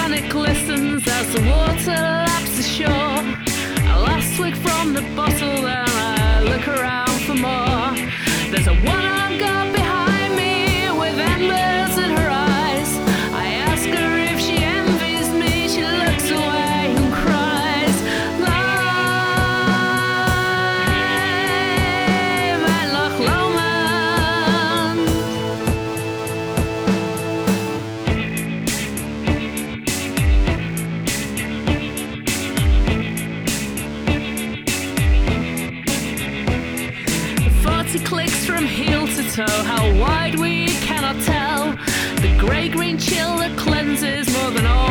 granite glistens as the water laps the shore. A last swig from the bottle, then I look around for more. There's a one-armed girl behind me with embers in her eyes. I ask her if she envies me, she looks away and cries. Live at Loch Lomond. Clicks from heel to toe, how wide we cannot tell. The grey-green chill that cleanses more than all